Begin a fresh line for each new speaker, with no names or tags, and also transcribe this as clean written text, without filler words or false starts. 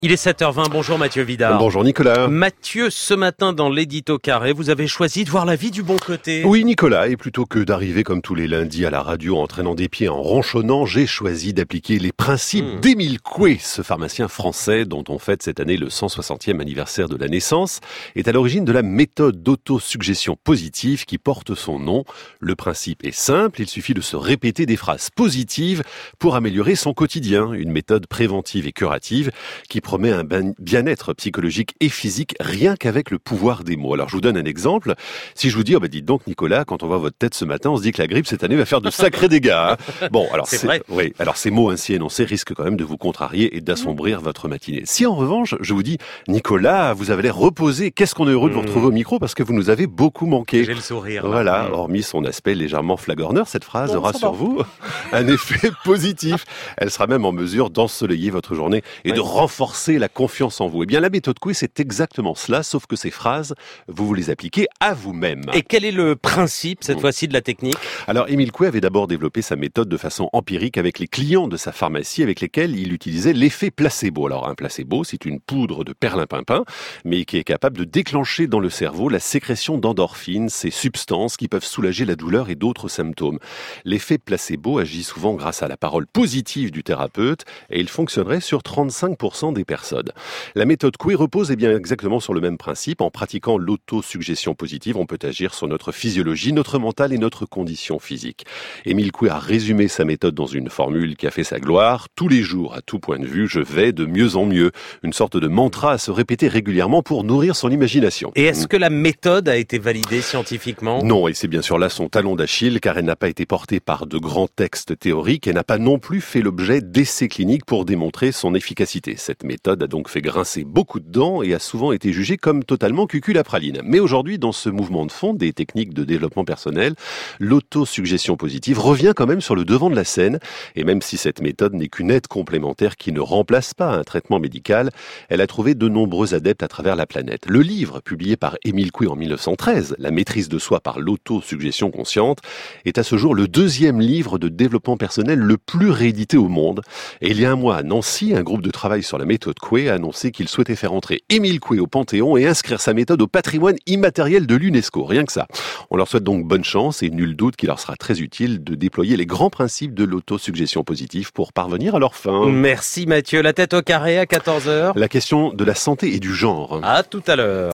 Il est 7h20, bonjour Mathieu Vidard.
Bonjour Nicolas.
Mathieu, ce matin dans l'édito carré, vous avez choisi de voir la vie du bon côté.
Oui Nicolas, et plutôt que d'arriver comme tous les lundis à la radio en traînant des pieds, en ronchonnant, j'ai choisi d'appliquer les principes d'Émile Coué, ce pharmacien français dont on fête cette année le 160e anniversaire de la naissance, est à l'origine de la méthode d'autosuggestion positive qui porte son nom. Le principe est simple, il suffit de se répéter des phrases positives pour améliorer son quotidien, une méthode préventive et curative qui promet un bien-être psychologique et physique rien qu'avec le pouvoir des mots. Alors je vous donne un exemple. Si je vous dis, dites donc Nicolas, quand on voit votre tête ce matin, on se dit que la grippe cette année va faire de sacrés dégâts. Hein. Bon, alors
c'est vrai.
Oui, alors ces mots ainsi énoncés risquent quand même de vous contrarier et d'assombrir votre matinée. Si en revanche, je vous dis, Nicolas, vous avez l'air reposé, qu'est-ce qu'on est heureux de vous retrouver au micro parce que vous nous avez beaucoup manqué.
J'ai le sourire.
Voilà, hormis son aspect légèrement flagorneur, cette phrase aura sur vous un effet positif. Elle sera même en mesure d'ensoleiller votre journée et de renforcer la confiance en vous. Eh bien, la méthode Coué, c'est exactement cela, sauf que ces phrases, vous les appliquez à vous-même.
Et quel est le principe, cette fois-ci, de la technique ?
Alors, Émile Coué avait d'abord développé sa méthode de façon empirique avec les clients de sa pharmacie avec lesquels il utilisait l'effet placebo. Alors, un placebo, c'est une poudre de perlimpinpin, mais qui est capable de déclencher dans le cerveau la sécrétion d'endorphines, ces substances qui peuvent soulager la douleur et d'autres symptômes. L'effet placebo agit souvent grâce à la parole positive du thérapeute et il fonctionnerait sur 35% des personnes. La méthode Coué repose bien exactement sur le même principe. En pratiquant l'autosuggestion positive, on peut agir sur notre physiologie, notre mental et notre condition physique. Émile Coué a résumé sa méthode dans une formule qui a fait sa gloire. Tous les jours, à tout point de vue, je vais de mieux en mieux. Une sorte de mantra à se répéter régulièrement pour nourrir son imagination.
Et est-ce que la méthode a été validée scientifiquement ?
Non, et c'est bien sûr là son talon d'Achille, car elle n'a pas été portée par de grands textes théoriques et n'a pas non plus fait l'objet d'essais cliniques pour démontrer son efficacité. Cette méthode a donc fait grincer beaucoup de dents et a souvent été jugée comme totalement cucul-à-praline. Mais aujourd'hui, dans ce mouvement de fond des techniques de développement personnel, l'autosuggestion positive revient quand même sur le devant de la scène. Et même si cette méthode n'est qu'une aide complémentaire qui ne remplace pas un traitement médical, elle a trouvé de nombreux adeptes à travers la planète. Le livre, publié par Émile Coué en 1913, La maîtrise de soi par l'autosuggestion consciente, est à ce jour le deuxième livre de développement personnel le plus réédité au monde. Et il y a un mois à Nancy, un groupe de travail sur la méthode Coué a annoncé qu'il souhaitait faire entrer Émile Coué au Panthéon et inscrire sa méthode au patrimoine immatériel de l'UNESCO. Rien que ça. On leur souhaite donc bonne chance et nul doute qu'il leur sera très utile de déployer les grands principes de l'autosuggestion positive pour parvenir à leur fin.
Merci Mathieu. La tête au carré à 14h.
La question de la santé et du genre.
À tout à l'heure.